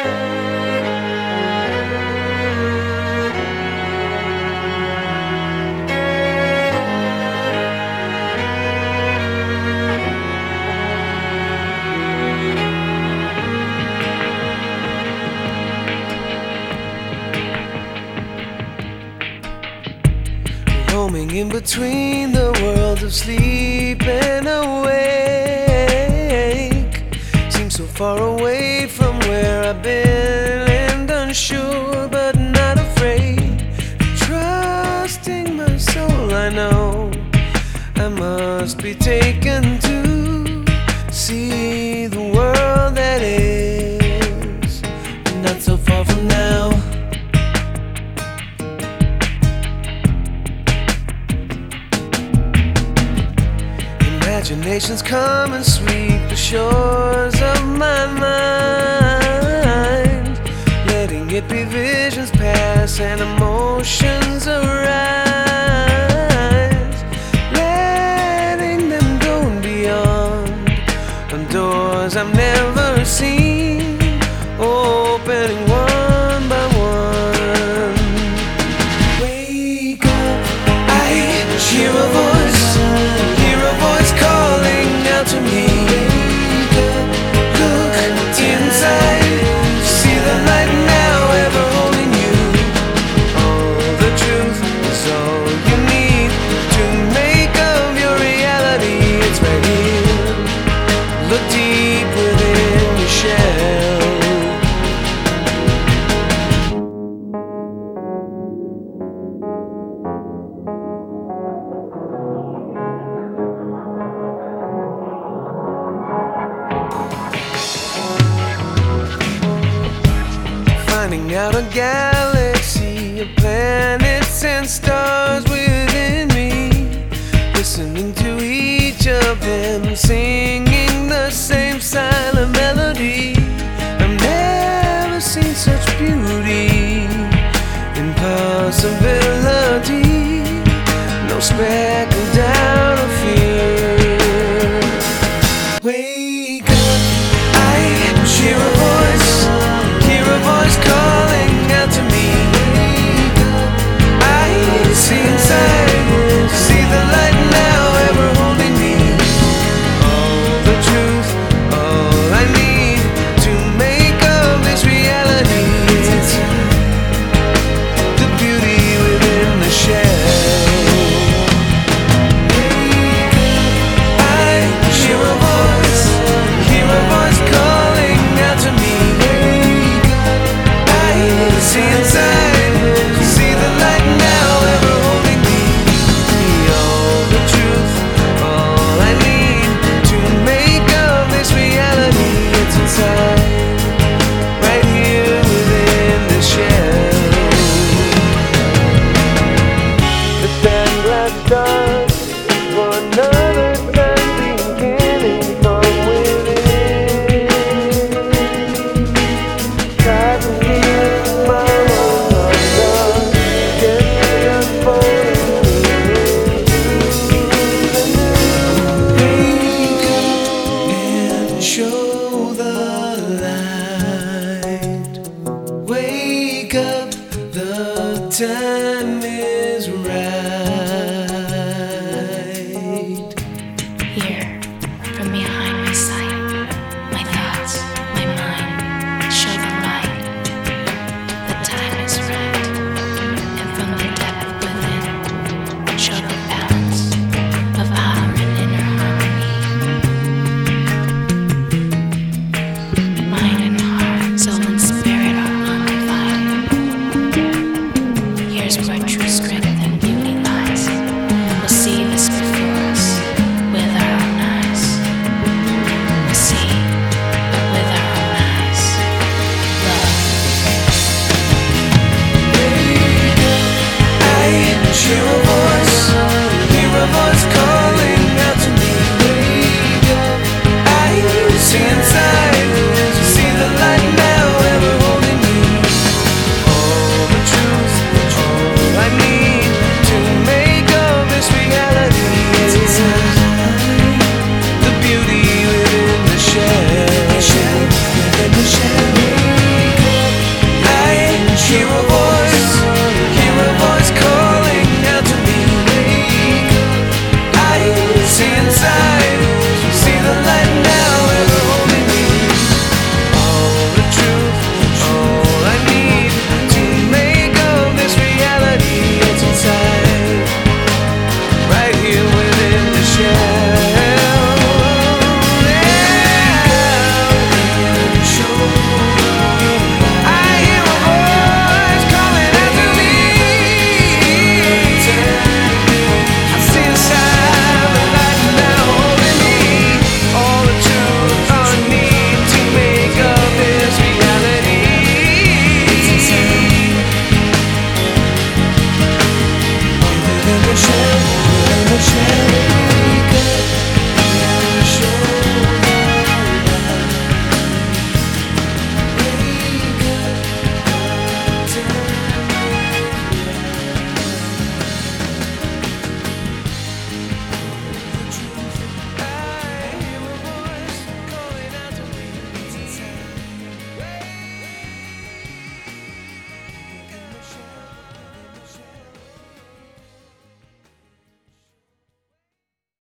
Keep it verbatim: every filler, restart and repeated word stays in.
Roaming in between the worlds of sleep and awake, seems so far away from where I've been, and unsure but not afraid, trusting my soul. I know I must be taken to see the world that is not so far from now. Imaginations come and sweep the shores of my mind, letting it be visions pass and emotions arise, letting them go and beyond, on doors I've never seen, opening one by one. Wake up, I hear a voice, hear a voice calling out to me. Look inside, see the light now ever holding you. All the truth is all you need to make of your reality. It's right here. Look deep within your shell. Finding out a galaxy of planets and stars within me, listening to each of them singing the same silent melody.